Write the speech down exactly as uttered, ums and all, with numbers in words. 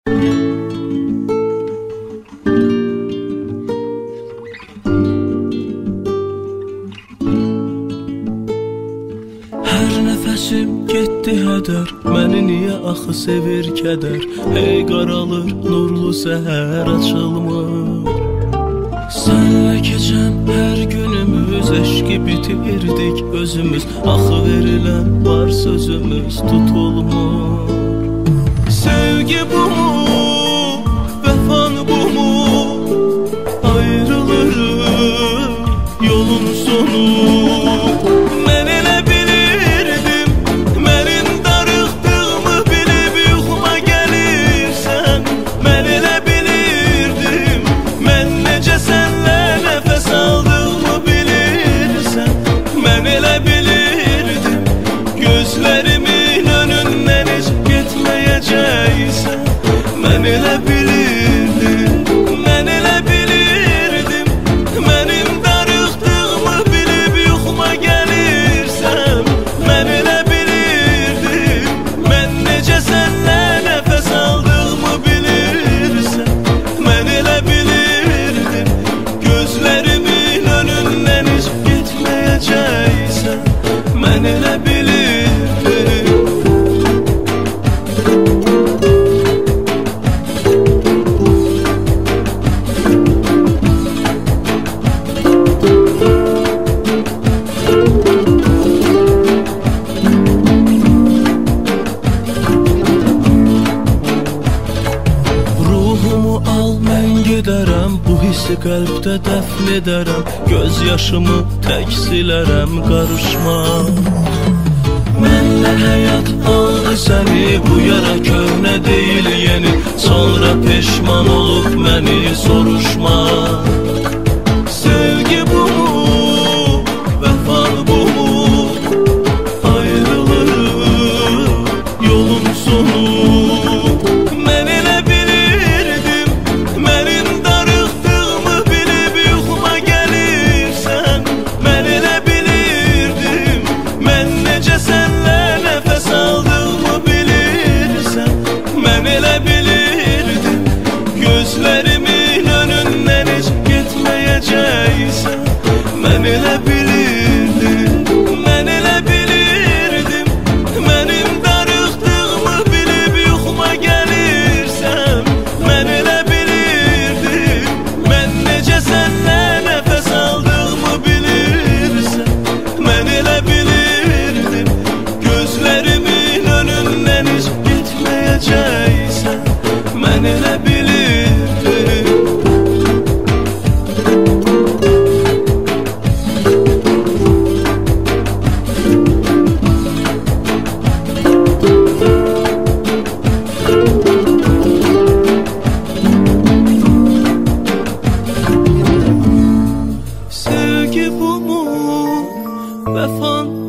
Hər nəfəsim getdi hədər, məni niyə axı sevir kədər? Hey qaralır, nurlu səhər açılmır. Sənlə keçən hər günümüz, eşqi bitirdik özümüz. Axı verilən var sözümüz tutulmur. Sevgi bu mu, vəfan bu mu? Ayrılırıq, yolun sonu. Mən elə bilirdim, mənim darıxdığımı bilib yuxuma gəlirsən. Mən elə bilirdim, mən necə sənlə nəfəs aldığımı bilirsən. Mən elə bilirdim, gözlərimin önündən heç getməyəcəksən. Mən elə bilirdim, mən elə bilirdim, mənim darıxdığımı bilib yuxuma gəlirsən. Mən elə bilirdim, mən necə sənlə nəfəs aldığımı bilirsən. Mən elə bilirdim, gözlərimin önündən heç getməyəcəksən. Mən elə bilirdim. Ruhumu al, mən gedərəm, bu hissi qəlbdə dəfn edərəm. Göz yaşımı tək silərəm, qarışma. Məndən həyat aldı səni, bu yara köhnə deyil yeni. Sonra peşman olub məni soruşma. Sevgi bu mu, vəfan bu mu? Ayrılırıq, yolun sonu. Mən elə bilirdim, mənim darıxdığımı bilib yuxuma gəlirsən. Mən elə bilirdim, mən necə sənlə nəfəs aldığımı bilirsən. Mən elə bilirdim, gözlərimin önündən heç getməyəcəksən. Mən elə bilirdim, mən elə bilirdim, mənim darıxdığımı bilib yuxuma gəlirsən. Mən elə bilirdim, mən necə sənlə nəfəs aldığımı bilirsən. Mən elə bilirdim, gözlərimin önündən heç getməyəcəksən. Mən elə bilirdim. Sevgi bu mu, vəfan